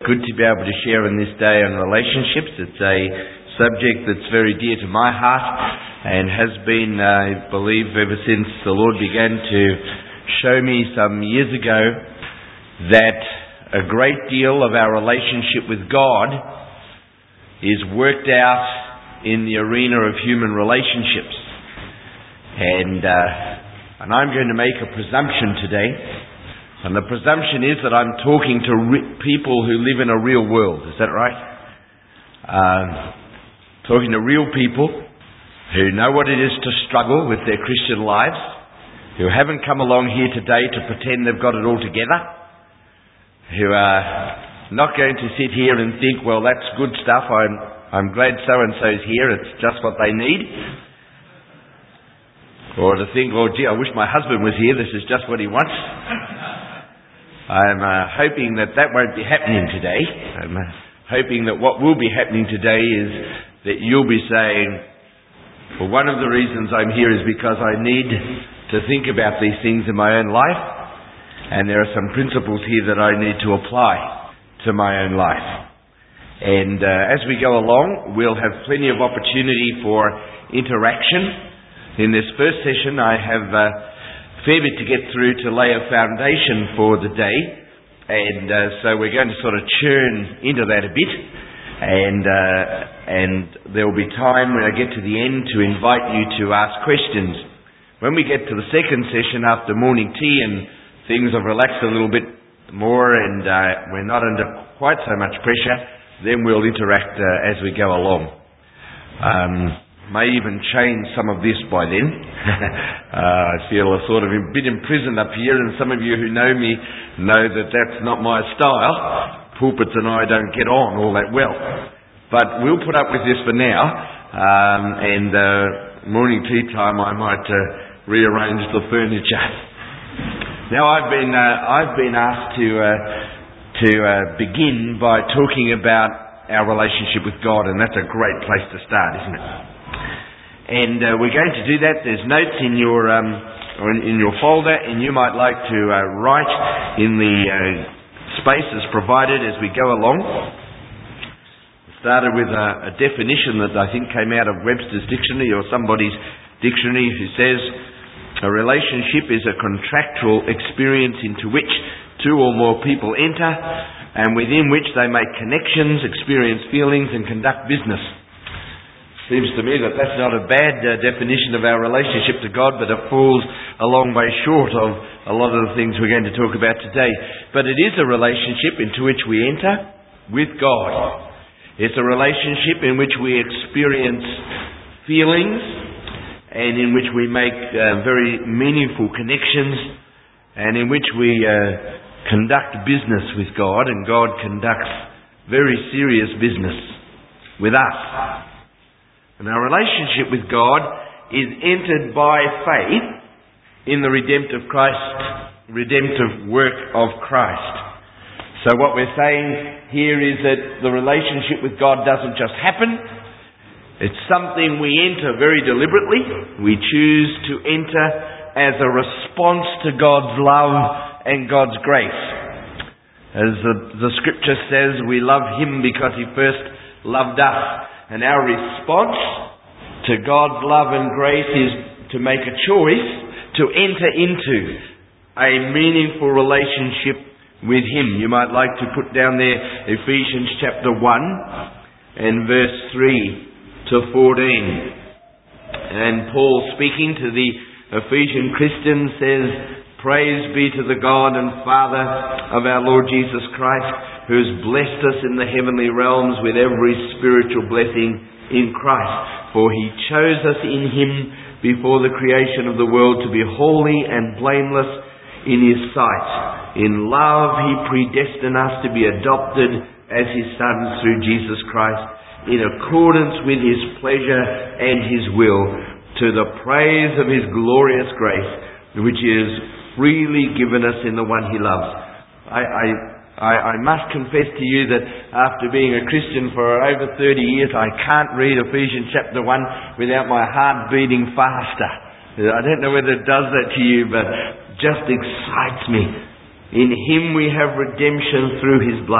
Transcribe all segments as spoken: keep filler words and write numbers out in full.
good to be able to share on this day on relationships. It's a subject that's very dear to my heart and has been, I believe, ever since the Lord began to show me some years ago that a great deal of our relationship with God is worked out in the arena of human relationships. And, uh, and I'm going to make a presumption today. And the presumption is that I'm talking to re- people who live in a real world. Is that right? Um, talking to real people who know what it is to struggle with their Christian lives, who haven't come along here today to pretend they've got it all together, who are not going to sit here and think, well, that's good stuff, I'm, I'm glad so-and-so's here, it's just what they need. Or to think, well, gee, I wish my husband was here, this is just what he wants. I'm uh, hoping that that won't be happening today. I'm uh, hoping that what will be happening today is that you'll be saying, well, one of the reasons I'm here is because I need to think about these things in my own life, and there are some principles here that I need to apply to my own life. And uh, as we go along, we'll have plenty of opportunity for interaction. In this first session, I have uh, a fair bit to get through to lay a foundation for the day, and uh, so we're going to sort of churn into that a bit, and uh, and there will be time when I get to the end to invite you to ask questions. When we get to the second session after morning tea and things have relaxed a little bit more and uh, we're not under quite so much pressure, then we'll interact uh, as we go along. Um, may even change some of this by then. uh, I feel a sort of a bit imprisoned up here, and some of you who know me know that that's not my style. Pulpits and I don't get on all that well. But we'll put up with this for now, um, and uh, morning tea time I might uh, rearrange the furniture. Now I've been uh, I've been asked to uh, to uh, begin by talking about our relationship with God, and that's a great place to start, isn't it? And uh, we're going to do that. There's notes in your um, or in, in your folder, and you might like to uh, write in the uh, spaces provided as we go along. We started with a, a definition that I think came out of Webster's dictionary or somebody's dictionary, who says a relationship is a contractual experience into which two or more people enter, and within which they make connections, experience feelings, and conduct business. Seems to me that that's not a bad uh, definition of our relationship to God, but it falls a long way short of a lot of the things we're going to talk about today. But it is a relationship into which we enter with God. It's a relationship in which we experience feelings and in which we make uh, very meaningful connections, and in which we uh, conduct business with God, and God conducts very serious business with us. And our relationship with God is entered by faith in the redemptive Christ, redemptive work of Christ. So what we're saying here is that the relationship with God doesn't just happen. It's something we enter very deliberately. We choose to enter as a response to God's love and God's grace. As the, the scripture says, we love Him because He first loved us. And our response to God's love and grace is to make a choice to enter into a meaningful relationship with Him. You might like to put down there Ephesians chapter one and verse three to fourteen. And Paul, speaking to the Ephesian Christians, says, "Praise be to the God and Father of our Lord Jesus Christ, who has blessed us in the heavenly realms with every spiritual blessing in Christ. For He chose us in Him before the creation of the world to be holy and blameless in His sight. In love He predestined us to be adopted as His sons through Jesus Christ, in accordance with His pleasure and His will, to the praise of His glorious grace, which is freely given us in the one He loves." I, I I, I must confess to you that after being a Christian for over thirty years, I can't read Ephesians chapter one without my heart beating faster. I don't know whether it does that to you, but it just excites me. In Him we have redemption through His blood,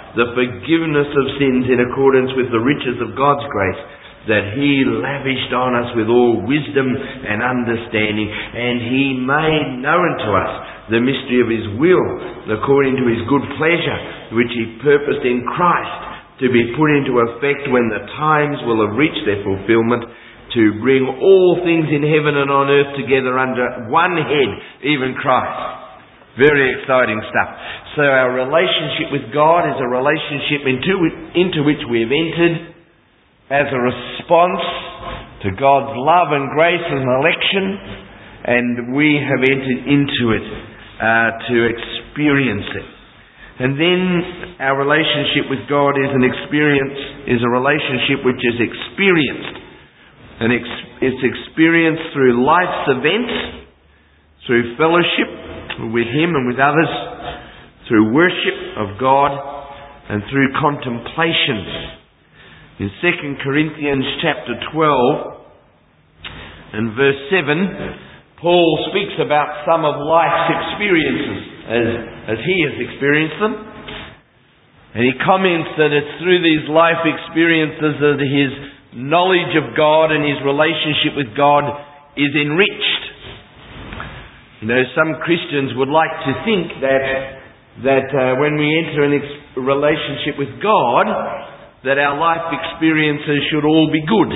the forgiveness of sins in accordance with the riches of God's grace, that He lavished on us with all wisdom and understanding, and He made known to us the mystery of His will, according to His good pleasure, which He purposed in Christ to be put into effect when the times will have reached their fulfillment, to bring all things in heaven and on earth together under one head, even Christ. Very exciting stuff. So our relationship with God is a relationship into, into which we have entered as a response to God's love and grace and election, and we have entered into it uh, to experience it. And then our relationship with God is an experience, is a relationship which is experienced. And ex- it's experienced through life's events, through fellowship with Him and with others, through worship of God, and through contemplation. In Second Corinthians chapter twelve and verse seven, Paul speaks about some of life's experiences as, as he has experienced them. And he comments that it's through these life experiences that his knowledge of God and his relationship with God is enriched. You know, some Christians would like to think that that uh, when we enter an ex- relationship with God, that our life experiences should all be good.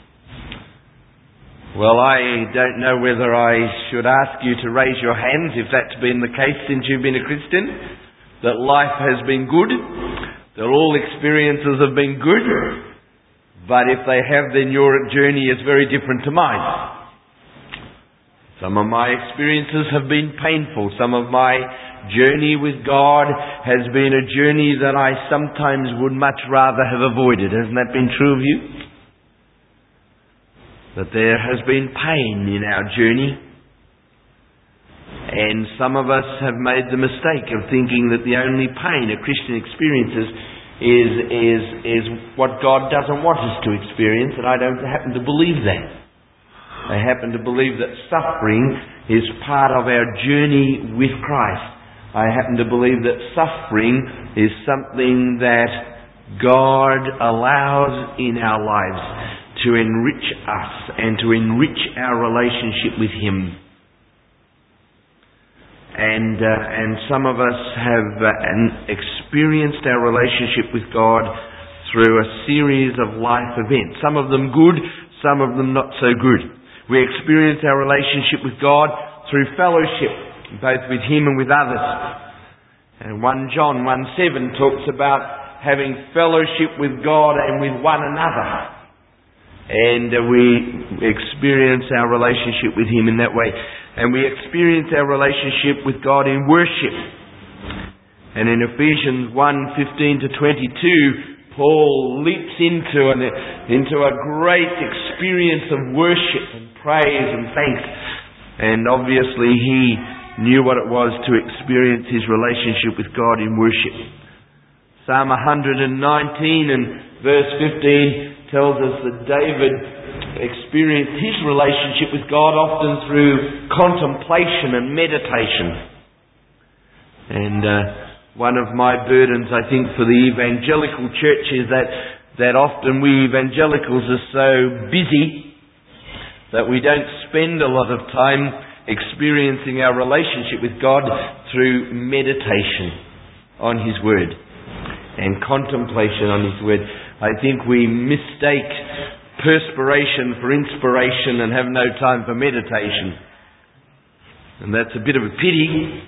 Well, I don't know whether I should ask you to raise your hands if that's been the case since you've been a Christian, that life has been good, that all experiences have been good. But if they have, then your journey is very different to mine. Some of my experiences have been painful. Some of my journey with God has been a journey that I sometimes would much rather have avoided. Hasn't that been true of you? That there has been pain in our journey. And some of us have made the mistake of thinking that the only pain a Christian experiences is is is what God doesn't want us to experience, and I don't happen to believe that. I happen to believe that suffering is part of our journey with Christ. I happen to believe that suffering is something that God allows in our lives to enrich us and to enrich our relationship with Him. And uh, and some of us have uh, experienced our relationship with God through a series of life events. Some of them good, some of them not so good. We experience our relationship with God through fellowship, both with Him and with others. And First John one seven talks about having fellowship with God and with one another. And uh, we experience our relationship with Him in that way. And we experience our relationship with God in worship. And in Ephesians one fifteen to twenty-two, Paul leaps into an, into a great experience of worship and praise and thanks. And obviously he knew what it was to experience his relationship with God in worship. Psalm one nineteen and verse fifteen tells us that David experienced his relationship with God often through contemplation and meditation. And uh, one of my burdens, I think, for the evangelical church is that, that often we evangelicals are so busy that we don't spend a lot of time experiencing our relationship with God through meditation on His Word and contemplation on His Word. I think we mistake perspiration for inspiration and have no time for meditation. And that's a bit of a pity.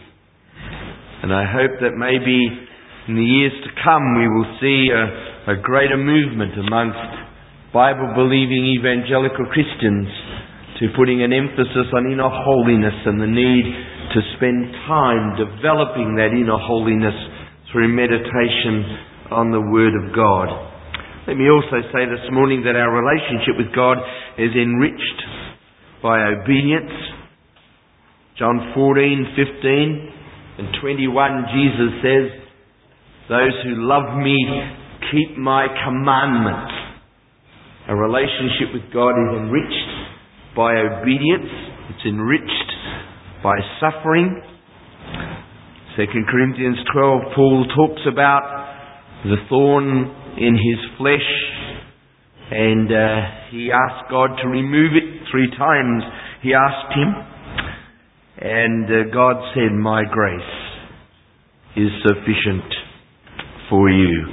And I hope that maybe in the years to come we will see a, a greater movement amongst Bible-believing evangelical Christians to putting an emphasis on inner holiness and the need to spend time developing that inner holiness through meditation on the Word of God. Let me also say this morning that our relationship with God is enriched by obedience. John fourteen, fifteen and twenty-one, Jesus says, "Those who love me keep my commandments." A relationship with God is enriched by obedience. It's enriched by suffering. Second Corinthians twelve, Paul talks about the thorn in his flesh, and uh, he asked God to remove it three times. He asked him, and uh, God said, "My grace is sufficient for you."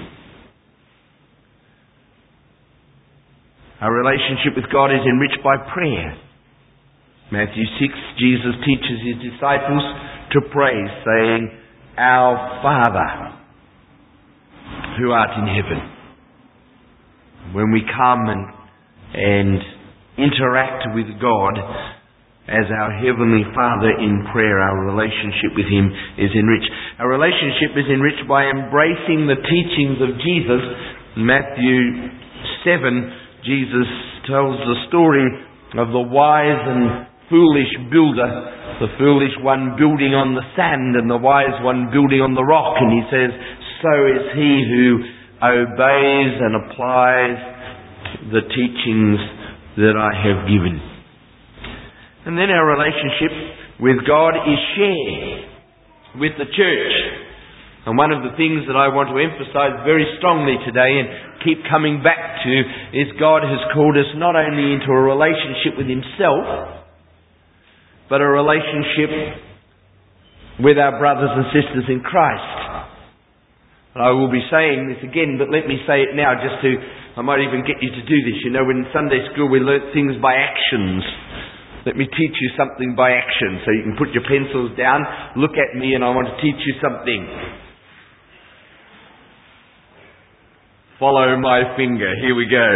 Our relationship with God is enriched by prayer. Matthew six, Jesus teaches his disciples to pray, saying, "Our Father, who art in heaven." When we come and, and interact with God as our Heavenly Father in prayer, our relationship with Him is enriched. Our relationship is enriched by embracing the teachings of Jesus. In Matthew seven, Jesus tells the story of the wise and foolish builder, the foolish one building on the sand and the wise one building on the rock. And he says, "So is he who obeys and applies the teachings that I have given." And then our relationship with God is shared with the church. And one of the things that I want to emphasize very strongly today and keep coming back to is God has called us not only into a relationship with Himself, but a relationship with our brothers and sisters in Christ. And I will be saying this again, but let me say it now just to, I might even get you to do this. You know, in Sunday school we learnt things by actions. Let me teach you something by action. So you can put your pencils down, look at me, and I want to teach you something. Follow my finger. Here we go.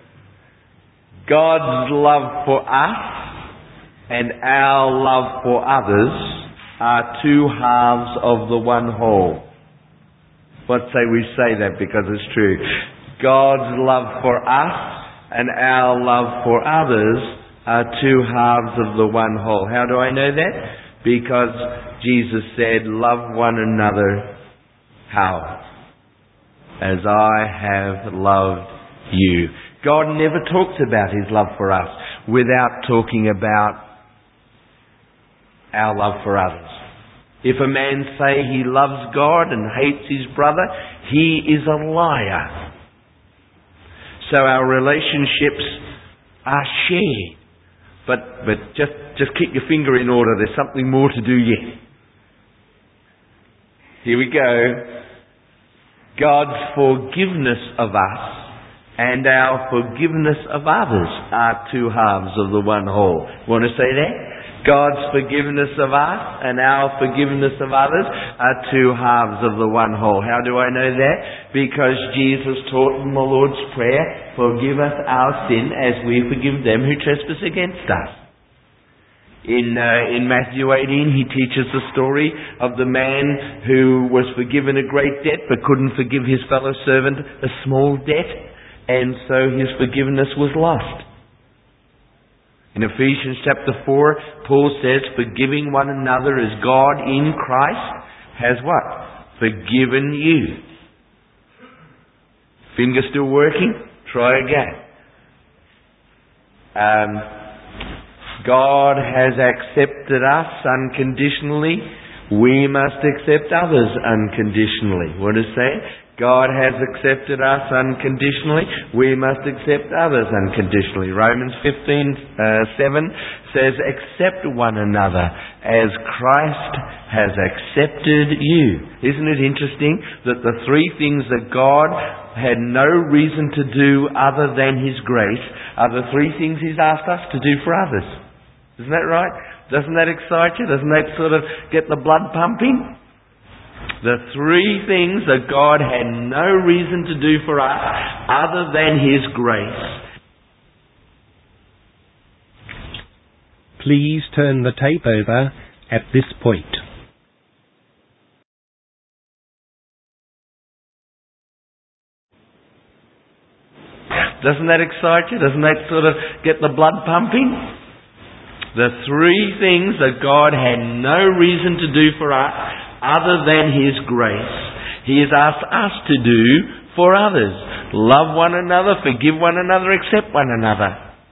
God's love for us and our love for others are two halves of the one whole. What say we say that because it's true. God's love for us and our love for others are two halves of the one whole. How do I know that? Because Jesus said, "Love one another." How? As I have loved you. God never talks about His love for us without talking about our love for others. If a man say he loves God and hates his brother, he is a liar. So our relationships are shared. But but just, just keep your finger in order. There's something more to do yet. Here we go. God's forgiveness of us and our forgiveness of others are two halves of the one whole. Want to say that? God's forgiveness of us and our forgiveness of others are two halves of the one whole. How do I know that? Because Jesus taught in the Lord's Prayer, "Forgive us our sin as we forgive them who trespass against us." In uh, in Matthew eighteen, He teaches the story of the man who was forgiven a great debt but couldn't forgive his fellow servant a small debt, and so his forgiveness was lost. In Ephesians chapter four, Paul says, "Forgiving one another as God in Christ has" what? "Forgiven you." Finger still working? Try again. Um, God has accepted us unconditionally. We must accept others unconditionally. What does it say? God has accepted us unconditionally. We must accept others unconditionally. Romans fifteen seven says, "Accept one another as Christ has accepted you." Isn't it interesting that the three things that God had no reason to do other than His grace are the three things He's asked us to do for others? Isn't that right? Doesn't that excite you? Doesn't that sort of get the blood pumping? The three things that God had no reason to do for us other than His grace. Please turn the tape over at this point. Doesn't that excite you? Doesn't that sort of get the blood pumping? The three things that God had no reason to do for us other than His grace, He has asked us to do for others. Love one another, forgive one another, accept one another.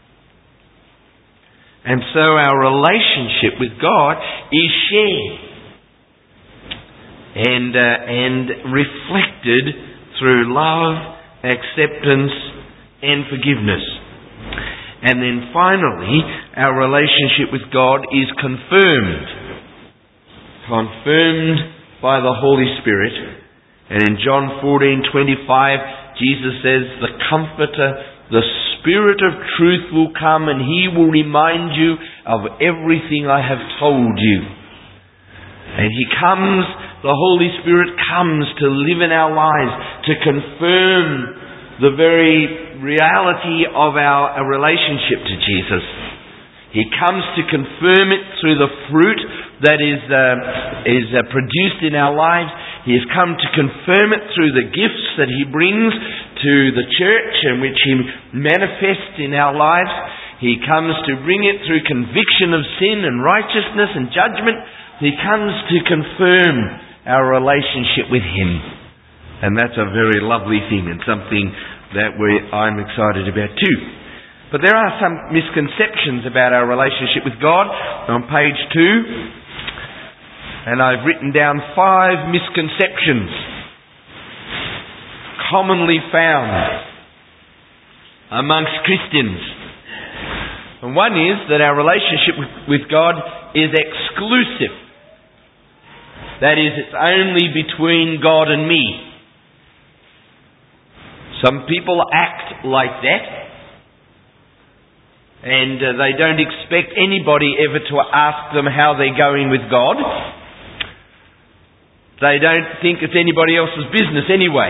And so our relationship with God is shared and, uh, and reflected through love, acceptance, and forgiveness. And then finally, our relationship with God is confirmed. Confirmed by the Holy Spirit. And in John fourteen twenty-five, Jesus says, the Comforter, the Spirit of truth will come and He will remind you of everything I have told you. And He comes, the Holy Spirit comes to live in our lives, to confirm the very reality of our, our relationship to Jesus. He comes to confirm it through the fruit that is, uh, is uh, produced in our lives. He has come to confirm it through the gifts that He brings to the church and which He manifests in our lives. He comes to bring it through conviction of sin and righteousness and judgment. He comes to confirm our relationship with Him. And that's a very lovely thing and something that we, I'm excited about too. But there are some misconceptions about our relationship with God on page two. And I've written down five misconceptions commonly found amongst Christians. And one is that our relationship with God is exclusive. That is, it's only between God and me. Some people act like that. And uh, they don't expect anybody ever to ask them how they're going with God. They don't think it's anybody else's business anyway.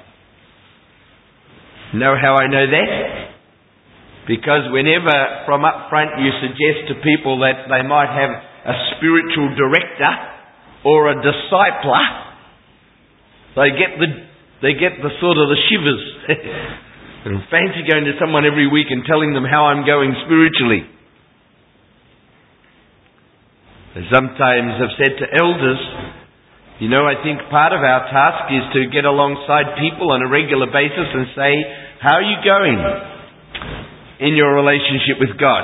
Know how I know that? Because whenever from up front you suggest to people that they might have a spiritual director or a discipler, they get the they get the sort of the shivers. And fancy going to someone every week and telling them how I'm going spiritually. I sometimes have said to elders, you know, I think part of our task is to get alongside people on a regular basis and say, how are you going in your relationship with God?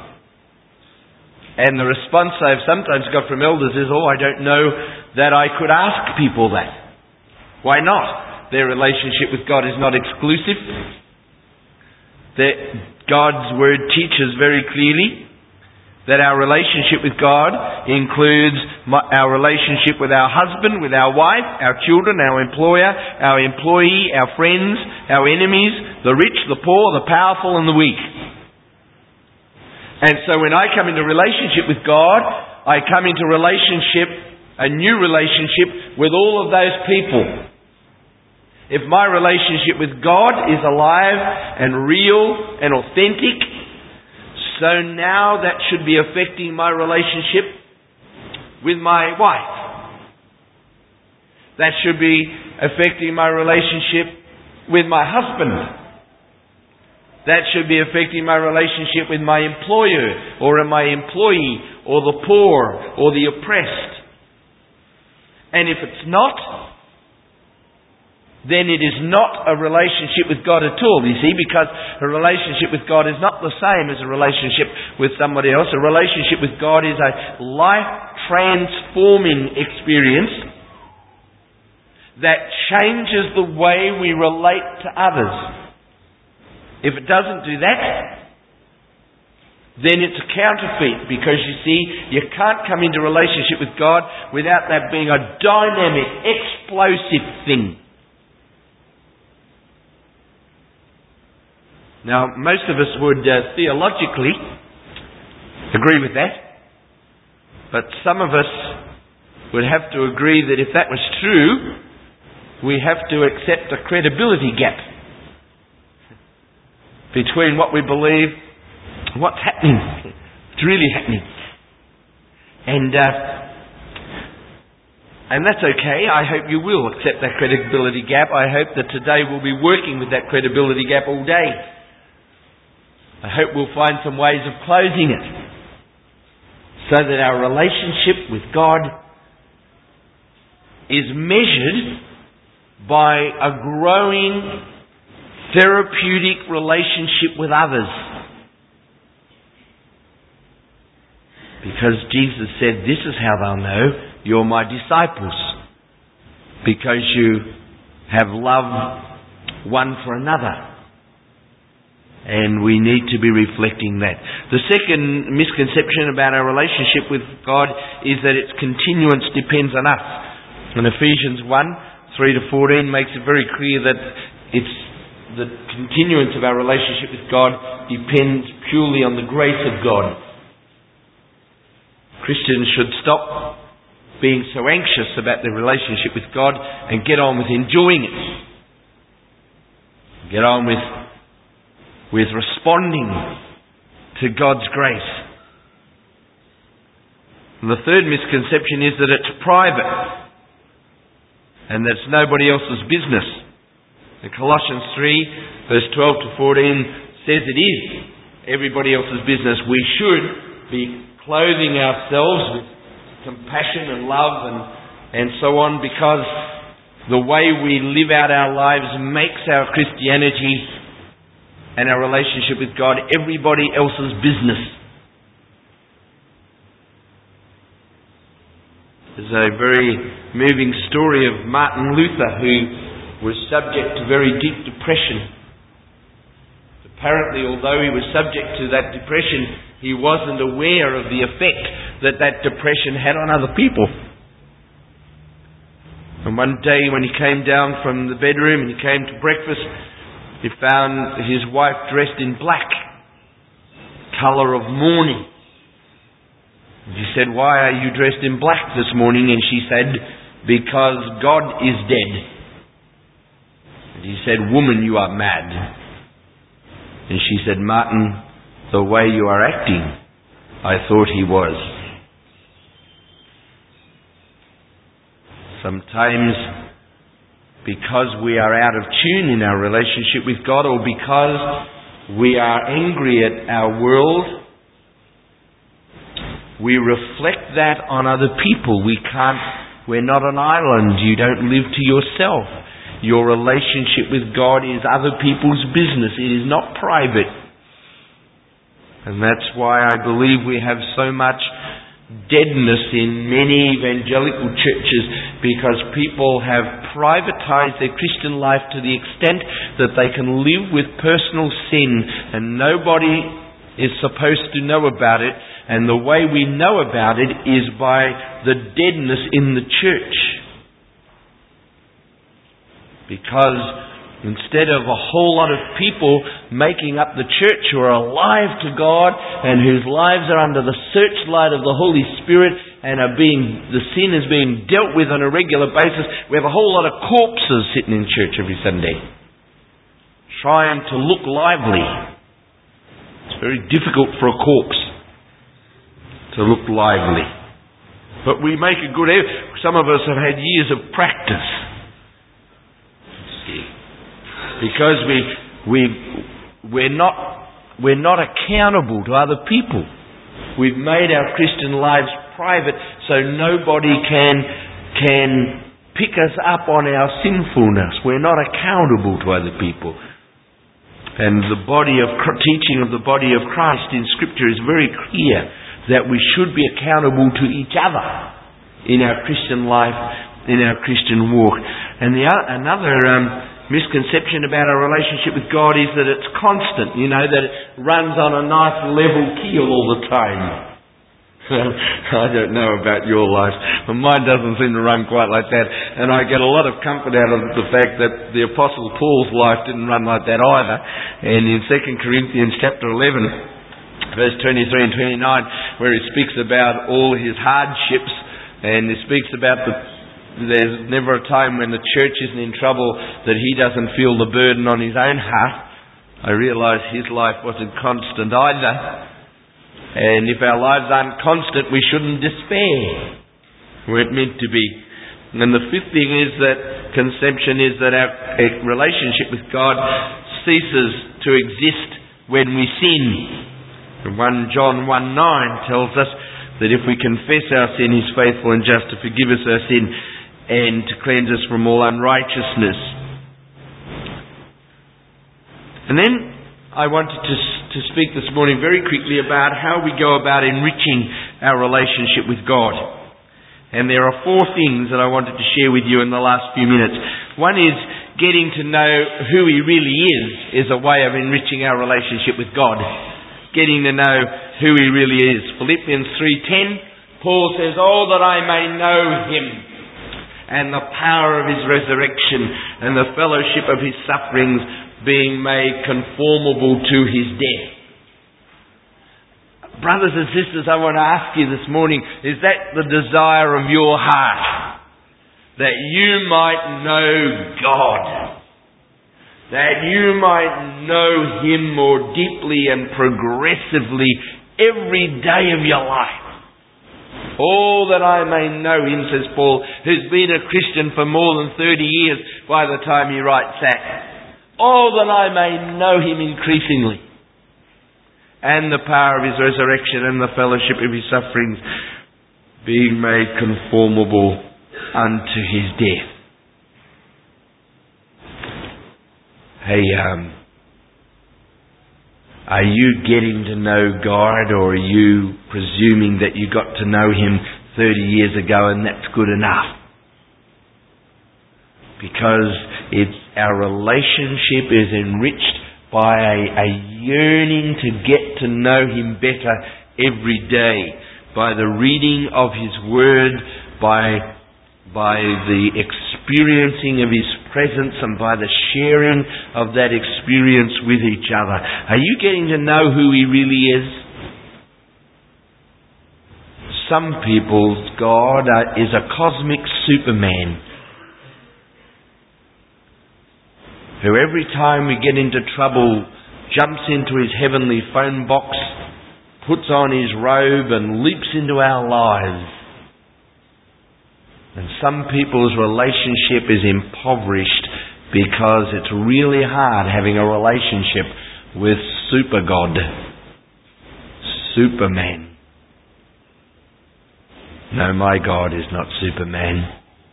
And the response I've sometimes got from elders is, oh, I don't know that I could ask people that. Why not? Their relationship with God is not exclusive. That God's Word teaches very clearly that our relationship with God includes our relationship with our husband, with our wife, our children, our employer, our employee, our friends, our enemies, the rich, the poor, the powerful and the weak. And so when I come into relationship with God, I come into relationship, a new relationship with all of those people. If my relationship with God is alive and real and authentic, so now that should be affecting my relationship with my wife. That should be affecting my relationship with my husband. That should be affecting my relationship with my employer or my employee or the poor or the oppressed. And if it's not, then it is not a relationship with God at all, you see, because a relationship with God is not the same as a relationship with somebody else. A relationship with God is a life-transforming experience that changes the way we relate to others. If it doesn't do that, then it's a counterfeit, because you see, you can't come into relationship with God without that being a dynamic, explosive thing. Now, most of us would uh, theologically agree with that, but some of us would have to agree that if that was true, we have to accept a credibility gap between what we believe and what's happening. It's really happening. And uh, and that's okay. I hope you will accept that credibility gap. I hope that today we'll be working with that credibility gap all day. I hope we'll find some ways of closing it so that our relationship with God is measured by a growing therapeutic relationship with others. Because Jesus said, this is how they'll know you're my disciples, because you have love one for another. And we need to be reflecting that. The second misconception about our relationship with God is that its continuance depends on us. And Ephesians one, three to fourteen makes it very clear that it's the continuance of our relationship with God depends purely on the grace of God. Christians should stop being so anxious about their relationship with God and get on with enjoying it. Get on with with responding to God's grace. And the third misconception is that it's private and that it's nobody else's business. In Colossians three, verse twelve to fourteen says it is everybody else's business. We should be clothing ourselves with compassion and love and, and so on, because the way we live out our lives makes our Christianity and our relationship with God everybody else's business. There's a very moving story of Martin Luther, who was subject to very deep depression. Apparently, although he was subject to that depression, he wasn't aware of the effect that that depression had on other people. And one day when he came down from the bedroom and he came to breakfast, he found his wife dressed in black, colour of mourning. He said, "Why are you dressed in black this morning?" And she said, "Because God is dead." And he said, "Woman, you are mad." And she said, "Martin, the way you are acting, I thought he was." Sometimes, because we are out of tune in our relationship with God, or because we are angry at our world, we reflect that on other people. We can't, we're not an island. You don't live to yourself. Your relationship with God is other people's business. It is not private. And that's why I believe we have so much deadness in many evangelical churches, because people have privatized their Christian life to the extent that they can live with personal sin and nobody is supposed to know about it. And the way we know about it is by the deadness in the church. Because instead of a whole lot of people making up the church who are alive to God and whose lives are under the searchlight of the Holy Spirit and are being, the sin is being dealt with on a regular basis, we have a whole lot of corpses sitting in church every Sunday, trying to look lively. It's very difficult for a corpse to look lively. But we make a good effort. Some of us have had years of practice. Because we, we, we're not, we're not accountable to other people. We've made our Christian lives private so nobody can, can pick us up on our sinfulness. We're not accountable to other people. And the body of, teaching of the body of Christ in Scripture is very clear that we should be accountable to each other in our Christian life, in our Christian walk. And the, another um, misconception about our relationship with God is that it's constant, you know, that it runs on a nice level keel all the time. I don't know about your life, but mine doesn't seem to run quite like that. And I get a lot of comfort out of the fact that the Apostle Paul's life didn't run like that either. And in Second Corinthians chapter eleven, verse twenty-three and twenty-nine, where he speaks about all his hardships, and he speaks about the there's never a time when the church isn't in trouble that he doesn't feel the burden on his own heart. I realise his life wasn't constant either. And if our lives aren't constant, we shouldn't despair. We're meant to be. And the fifth thing is that conception is that our relationship with God ceases to exist when we sin. And First John one nine tells us that if we confess our sin, He's faithful and just to forgive us our sin and to cleanse us from all unrighteousness. And then I wanted to, to speak this morning very quickly about how we go about enriching our relationship with God. And there are four things that I wanted to share with you in the last few minutes. One is getting to know who He really is, is a way of enriching our relationship with God. Getting to know who He really is. Philippians three ten, Paul says, "Oh, that I may know Him, and the power of His resurrection, and the fellowship of His sufferings, being made conformable to His death." Brothers and sisters, I want to ask you this morning, is that the desire of your heart? That you might know God. That you might know Him more deeply and progressively every day of your life. "All that I may know Him," says Paul, who's been a Christian for more than thirty years by the time he writes that. "All that I may know Him increasingly, and the power of His resurrection and the fellowship of His sufferings, being made conformable unto His death." Hey, um, are you getting to know God, or are you presuming that you got to know Him thirty years ago and that's good enough? Because it's our relationship is enriched by a, a yearning to get to know Him better every day, by the reading of His Word, by by the experiencing of His presence, and by the sharing of that experience with each other. Are you getting to know who He really is? Some people's God is a cosmic Superman, who every time we get into trouble jumps into his heavenly phone box, puts on his robe and leaps into our lives. And some people's relationship is impoverished because it's really hard having a relationship with Super God, Superman. No, my God is not Superman.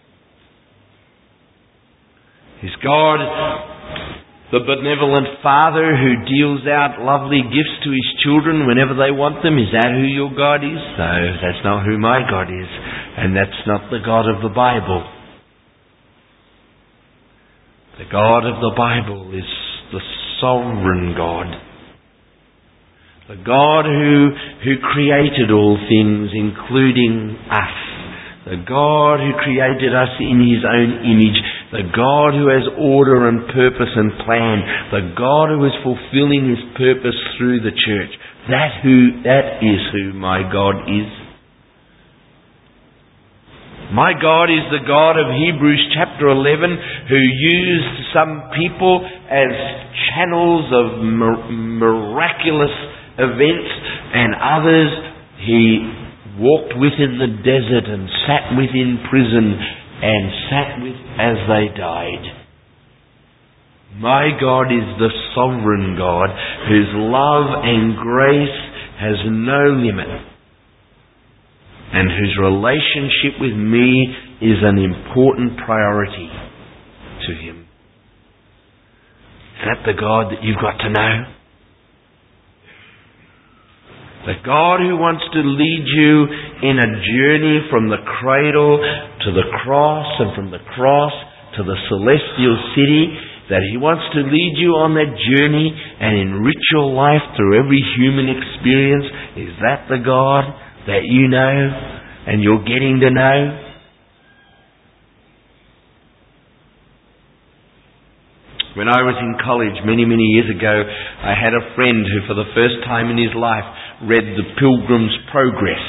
He's God, the benevolent Father who deals out lovely gifts to His children whenever they want them. Is that who your God is? No, that's not who my God is. And that's not the God of the Bible. The God of the Bible is the sovereign God. The God who, who created all things, including us. The God who created us in His own image. The God who has order and purpose and plan. The God who is fulfilling His purpose through the church. That who that is who my God is. My God is the God of Hebrews chapter eleven, who used some people as channels of mir- miraculous events, and others He walked with in the desert and sat with in prison and sat with as they died. My God is the sovereign God, whose love and grace has no limit, and whose relationship with me is an important priority to Him. Is that the God that you've got to know? The God who wants to lead you in a journey from the cradle to the cross, and from the cross to the celestial city, that He wants to lead you on that journey and enrich your life through every human experience. Is that the God that you know and you're getting to know? When I was in college many, many years ago, I had a friend who for the first time in his life read The Pilgrim's Progress.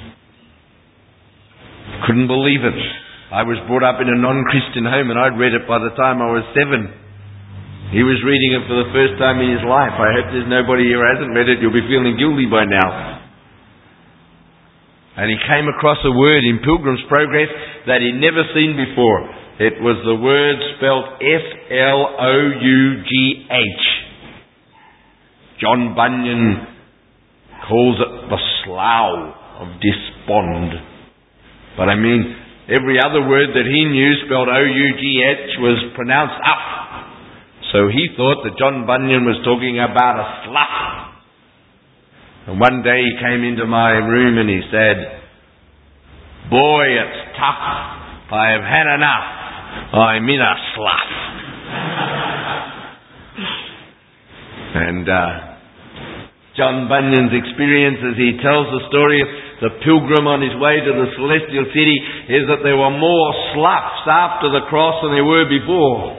Couldn't believe it. I was brought up in a non-Christian home and I'd read it by the time I was seven. He was reading it for the first time in his life. I hope there's nobody here who hasn't read it. You'll be feeling guilty by now. And he came across a word in Pilgrim's Progress that he'd never seen before. It was the word spelt F L O U G H. John Bunyan calls it the slough of despond. But I mean, every other word that he knew spelled O U G H was pronounced up. So he thought that John Bunyan was talking about a slough. And one day he came into my room and he said, "Boy, it's tough. I have had enough. I'm in a slough. And uh, John Bunyan's experience as he tells the story of the pilgrim on his way to the celestial city is that there were more sloughs after the cross than there were before.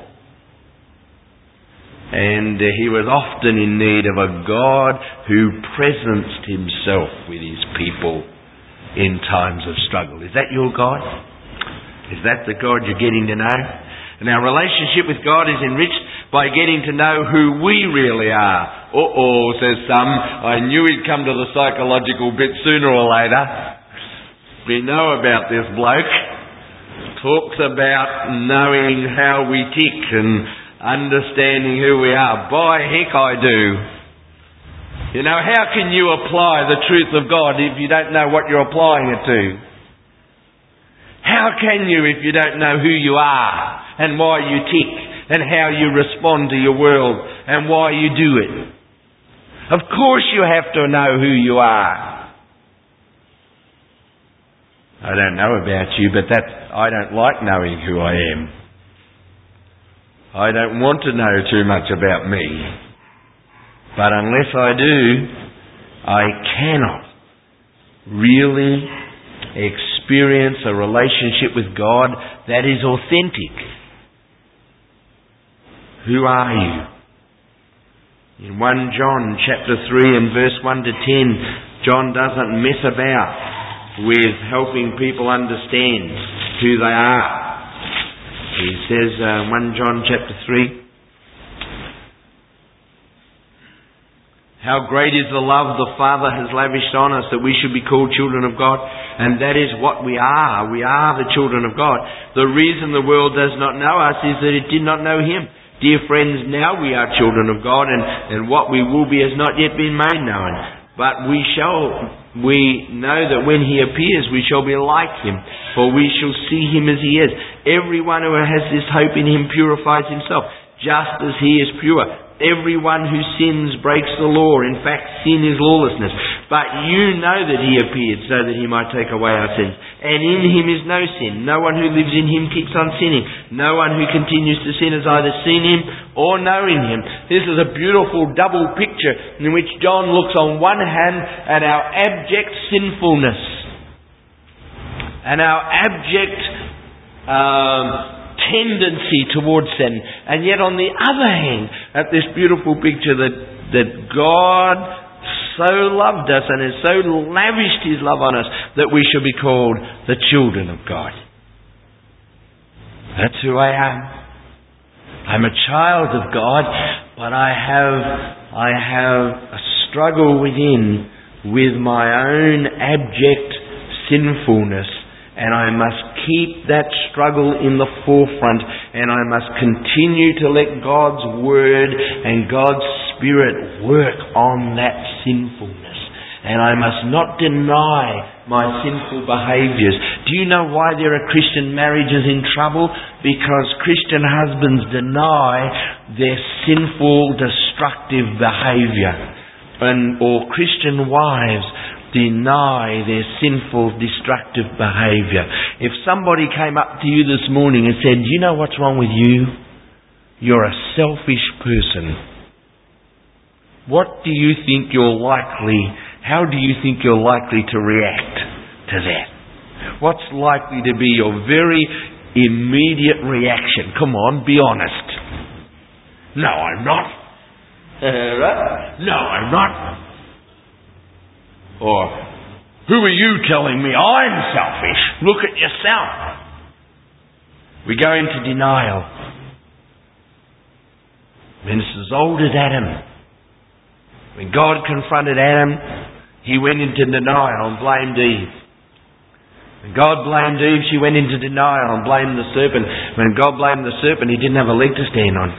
And uh, he was often in need of a God who presenced himself with his people in times of struggle. Is that your God? Is that the God you're getting to know? And our relationship with God is enriched by getting to know who we really are. Uh-oh, says some. I knew he'd come to the psychological bit sooner or later. We know about this bloke. Talks about knowing how we tick and understanding who we are. By heck I do. You know, how can you apply the truth of God if you don't know what you're applying it to? How can you if you don't know who you are and why you tick and how you respond to your world and why you do it? Of course you have to know who you are. I don't know about you, but that's, I don't like knowing who I am. I don't want to know too much about me. But unless I do, I cannot really experience a relationship with God that is authentic. Who are you? In First John chapter three and verse one to ten, John doesn't mess about with helping people understand who they are. He says, uh, First John chapter three, how great is the love the Father has lavished on us that we should be called children of God. And that is what we are. We are the children of God. The reason the world does not know us is that it did not know Him. Dear friends, now we are children of God, and, and what we will be has not yet been made known. But we shall, we know that when He appears, we shall be like Him, for we shall see Him as He is. Everyone who has this hope in Him purifies himself, just as He is pure. Everyone who sins breaks the law. In fact, sin is lawlessness. But you know that He appeared so that He might take away our sins. And in Him is no sin. No one who lives in Him keeps on sinning. No one who continues to sin has either seen Him or known Him. This is a beautiful double picture in which John looks on one hand at our abject sinfulness and our abject um, tendency towards sin, and yet on the other hand at this beautiful picture that, that God so loved us and has so lavished His love on us that we should be called the children of God. That's who I am. I'm a child of God, but I have I have a struggle within with my own abject sinfulness. And I must keep that struggle in the forefront, and I must continue to let God's Word and God's Spirit work on that sinfulness. And I must not deny my sinful behaviours. Do you know why there are Christian marriages in trouble? Because Christian husbands deny their sinful, destructive behaviour. And, or Christian wives deny their sinful, destructive behaviour. If somebody came up to you this morning and said, "Do you know what's wrong with you? You're a selfish person." What do you think you're likely, how do you think you're likely to react to that? What's likely to be your very immediate reaction? Come on, be honest. No, I'm not. Uh, right? No, I'm not. Or, who are you telling me I'm selfish? Look at yourself. We go into denial. And it's as old as Adam. When God confronted Adam, he went into denial and blamed Eve. When God blamed Eve, she went into denial and blamed the serpent. When God blamed the serpent, he didn't have a leg to stand on.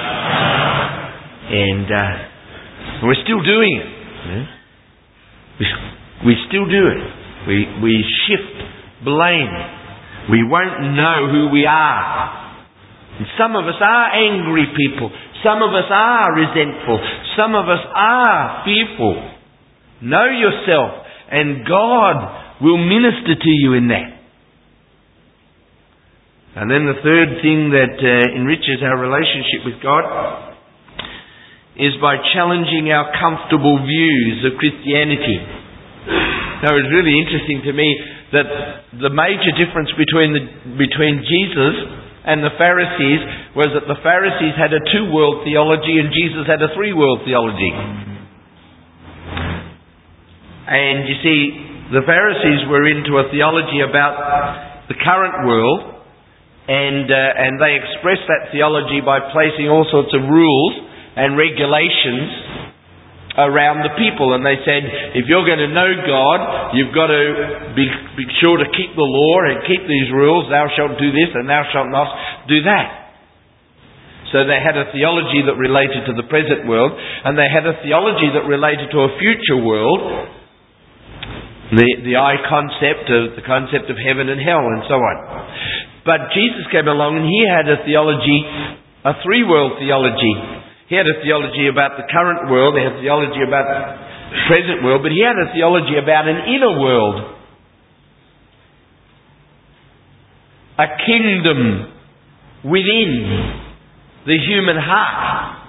And uh, we're still doing it. Yeah? We, we still do it. We, we shift blame. We won't know who we are. And some of us are angry people. Some of us are resentful. Some of us are fearful. Know yourself, and God will minister to you in that. And then the third thing that uh, enriches our relationship with God is by challenging our comfortable views of Christianity. Now, it's really interesting to me that the major difference between the, between Jesus and the Pharisees was that the Pharisees had a two-world theology and Jesus had a three-world theology. And you see, the Pharisees were into a theology about the current world, and uh, and they expressed that theology by placing all sorts of rules and regulations around the people. And they said, if you're going to know God, you've got to be, be sure to keep the law and keep these rules. Thou shalt do this and thou shalt not do that. So they had a theology that related to the present world, and they had a theology that related to a future world, the, the I concept of the concept of heaven and hell and so on. But Jesus came along and he had a theology, a three-world theology. He had a theology about the current world, he had a theology about the present world, but he had a theology about an inner world. A kingdom within the human heart.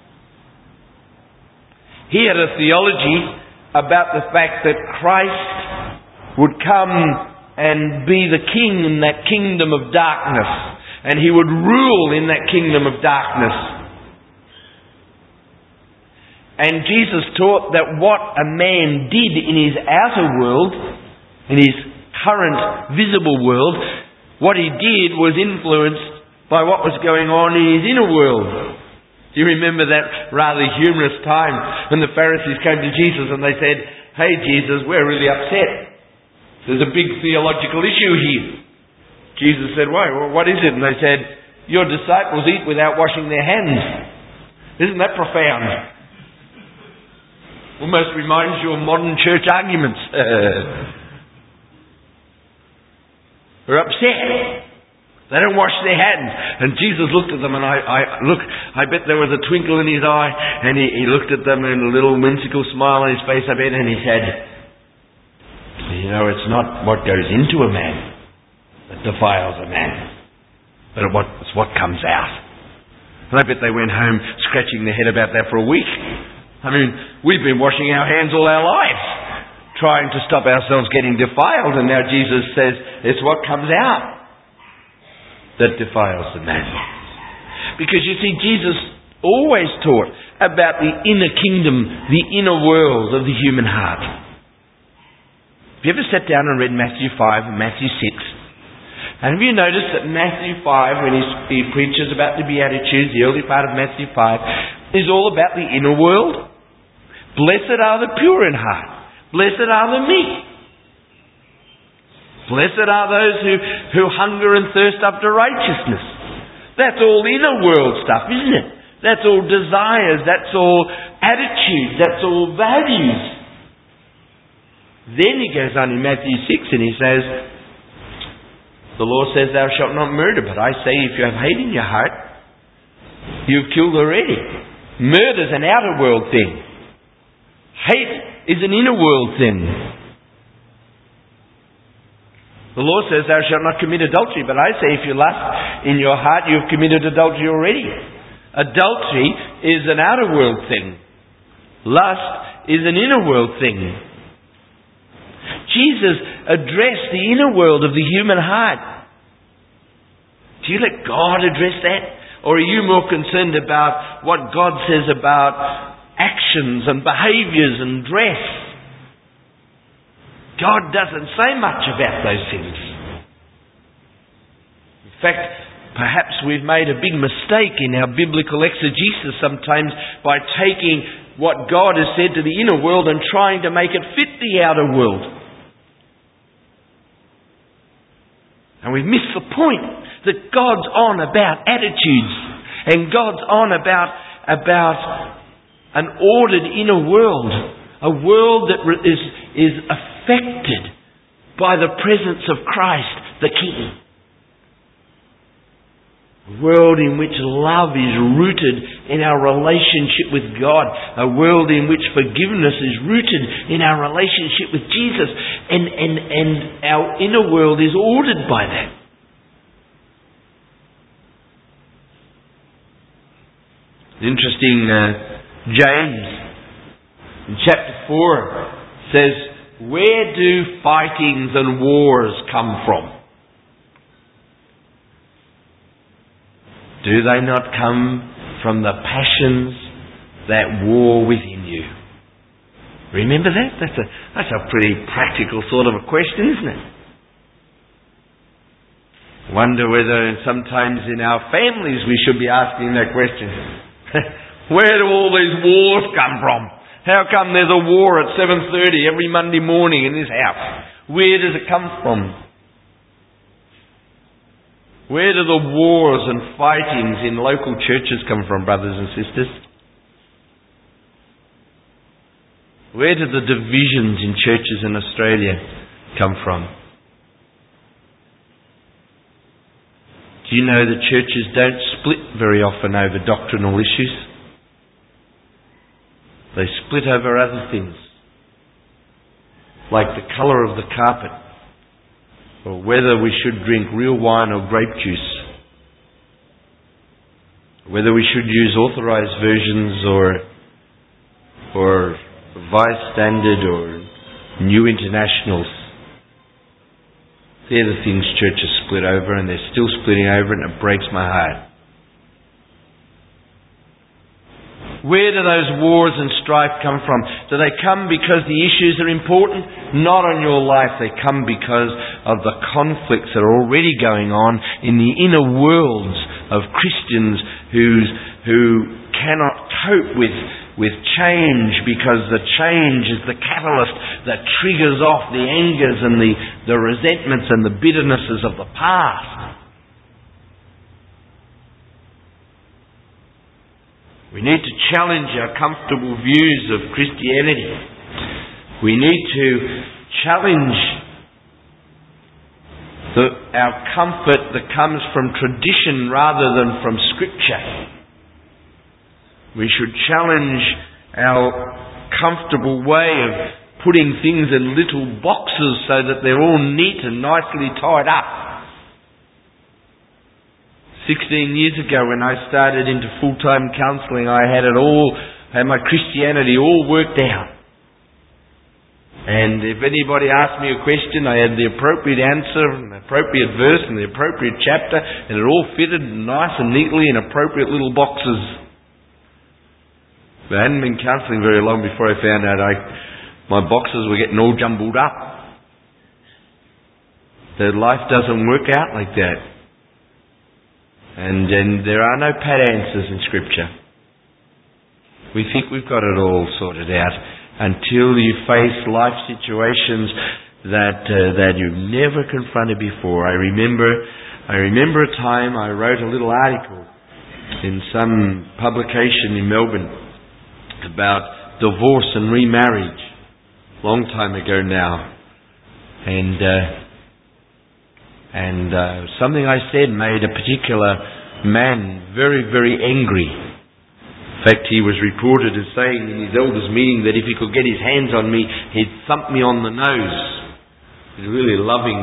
He had a theology about the fact that Christ would come and be the king in that kingdom of darkness, and he would rule in that kingdom of darkness. And Jesus taught that what a man did in his outer world, in his current visible world, what he did was influenced by what was going on in his inner world. Do you remember that rather humorous time when the Pharisees came to Jesus and they said, "Hey Jesus, we're really upset. There's a big theological issue here." Jesus said, "Why? Well, what is it?" And they said, "Your disciples eat without washing their hands." Isn't that profound? Almost reminds you of modern church arguments. We're upset. They don't wash their hands. And Jesus looked at them, and I, I look, I bet there was a twinkle in his eye, and he, he looked at them and a little whimsical smile on his face, I bet, and he said, "You know, it's not what goes into a man that defiles a man, but it's what comes out." And I bet they went home scratching their head about that for a week. I mean, we've been washing our hands all our lives, trying to stop ourselves getting defiled, and now Jesus says it's what comes out that defiles the man. Because you see, Jesus always taught about the inner kingdom, the inner world of the human heart. Have you ever sat down and read Matthew five and Matthew six? And have you noticed that Matthew five, when he, he preaches about the Beatitudes, the early part of Matthew five, is all about the inner world? Blessed are the pure in heart. Blessed are the meek. Blessed are those who, who hunger and thirst after righteousness. That's all inner world stuff, isn't it? That's all desires. That's all attitudes. That's all values. Then he goes on in Matthew six and he says, the law says thou shalt not murder, but I say if you have hate in your heart, you've killed already. Murder's an outer world thing. Hate is an inner world thing. The law says thou shalt not commit adultery, but I say if you lust in your heart, you have committed adultery already. Adultery is an outer world thing. Lust is an inner world thing. Jesus addressed the inner world of the human heart. Do you let God address that? Or are you more concerned about what God says about actions and behaviours and dress? God doesn't say much about those things. In fact, perhaps we've made a big mistake in our biblical exegesis sometimes by taking what God has said to the inner world and trying to make it fit the outer world. And we've missed the point that God's on about attitudes, and God's on about, about an ordered inner world, a world that is, is affected by the presence of Christ, the King. A world in which love is rooted in our relationship with God. A world in which forgiveness is rooted in our relationship with Jesus. And, and, and our inner world is ordered by that. Interesting, uh, James in chapter four says, where do fightings and wars come from? Do they not come from the passions that war within you? Remember that? That's a, that's a pretty practical sort of a question, isn't it? Wonder whether sometimes in our families we should be asking that question. Where do all these wars come from? How come there's a war at seven thirty every Monday morning in this house? Where does it come from? Where do the wars and fightings in local churches come from, brothers and sisters? Where do the divisions in churches in Australia come from? Do you know that churches don't split very often over doctrinal issues? They split over other things, like the colour of the carpet, or whether we should drink real wine or grape juice, whether we should use authorised versions or or Vice Standard or New Internationals. They're the things churches split over, and they're still splitting over it, and it breaks my heart. Where do those wars and strife come from? Do they come because the issues are important? Not on your life. They come because of the conflicts that are already going on in the inner worlds of Christians who's, who cannot cope with, with change, because the change is the catalyst that triggers off the angers and the, the resentments and the bitternesses of the past. We need to challenge our comfortable views of Christianity. We need to challenge the, our comfort that comes from tradition rather than from Scripture. We should challenge our comfortable way of putting things in little boxes so that they're all neat and nicely tied up. Sixteen years ago, when I started into full-time counselling, I had it all, had my Christianity all worked out. And if anybody asked me a question, I had the appropriate answer, and the appropriate verse, and the appropriate chapter, and it all fitted nice and neatly in appropriate little boxes. But I hadn't been counselling very long before I found out I, my boxes were getting all jumbled up. That life doesn't work out like that. And, and there are no pat answers in Scripture. We think we've got it all sorted out until you face life situations that uh, that you've never confronted before. I remember, I remember a time I wrote a little article in some publication in Melbourne about divorce and remarriage, long time ago now, and. Uh, And uh, something I said made a particular man very, very angry. In fact, he was reported as saying in his elders' meeting that if he could get his hands on me, he'd thump me on the nose. A really loving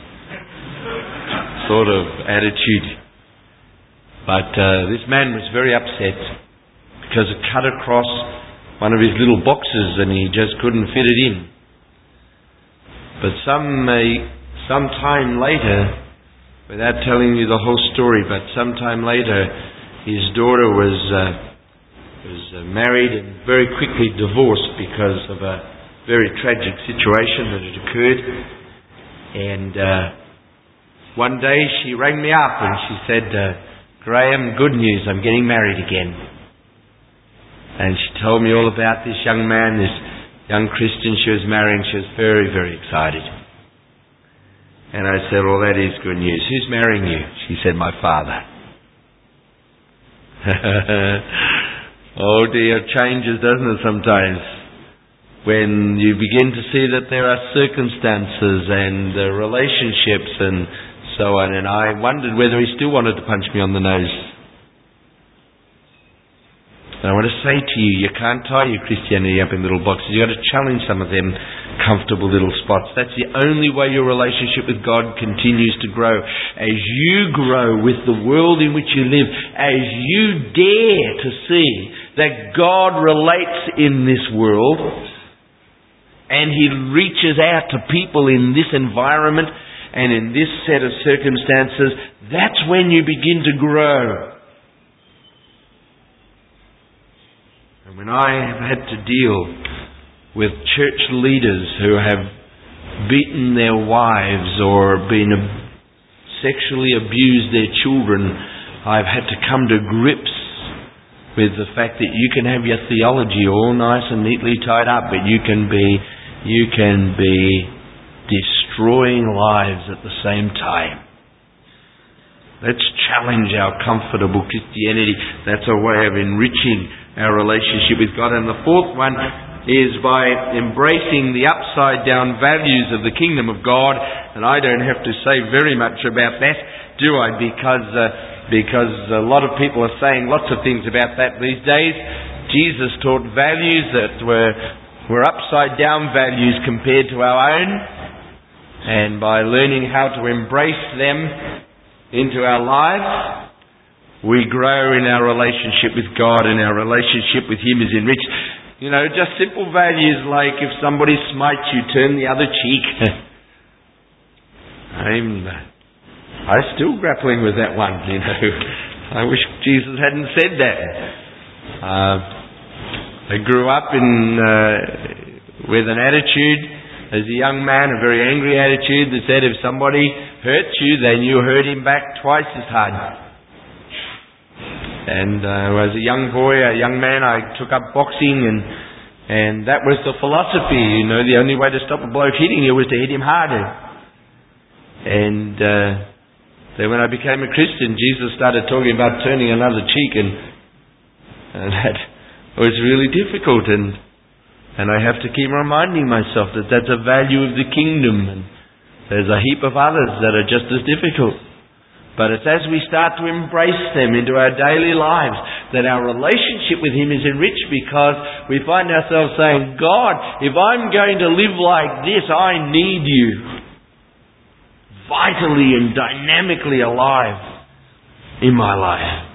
sort of attitude. But uh, this man was very upset because it cut across one of his little boxes and he just couldn't fit it in. But some... Uh, Some time later, without telling you the whole story, but some time later, his daughter was uh, was uh, married and very quickly divorced because of a very tragic situation that had occurred. And uh, one day she rang me up and she said, uh, "Graham, good news, I'm getting married again." And she told me all about this young man, this young Christian she was marrying. She was very, very excited. And I said, "Well, that is good news. Who's marrying you?" She said, "My father." Oh dear, it changes, doesn't it, sometimes? When you begin to see that there are circumstances and uh, relationships and so on. And I wondered whether he still wanted to punch me on the nose. And I want to say to you, you can't tie your Christianity up in little boxes. You've got to challenge some of them comfortable little spots. That's the only way your relationship with God continues to grow. As you grow with the world in which you live, as you dare to see that God relates in this world, and He reaches out to people in this environment and in this set of circumstances, that's when you begin to grow. And when I have had to deal with church leaders who have beaten their wives or been sexually abused their children, I've had to come to grips with the fact that you can have your theology all nice and neatly tied up, but you can be you can be destroying lives at the same time. Let's challenge our comfortable Christianity. That's a way of enriching our relationship with God. And the fourth one is by embracing the upside down values of the kingdom of God. And I don't have to say very much about that, do I? Because uh, because a lot of people are saying lots of things about that these days. Jesus taught values that were were upside down values compared to our own. And by learning how to embrace them into our lives, we grow in our relationship with God, and our relationship with Him is enriched. You know, just simple values like if somebody smites you, turn the other cheek. I'm, I'm still grappling with that one, you know. I wish Jesus hadn't said that. Uh, I grew up in uh, with an attitude as a young man, a very angry attitude that said if somebody hurts you, then you hurt him back twice as hard. And uh, as a young boy, a young man, I took up boxing, and and that was the philosophy. You know, the only way to stop a bloke hitting you was to hit him harder. And uh, then when I became a Christian, Jesus started talking about turning another cheek, and, and that was really difficult. And and I have to keep reminding myself that that's a value of the kingdom, and there's a heap of others that are just as difficult. But it's as we start to embrace them into our daily lives that our relationship with Him is enriched, because we find ourselves saying, God, if I'm going to live like this, I need You vitally and dynamically alive in my life.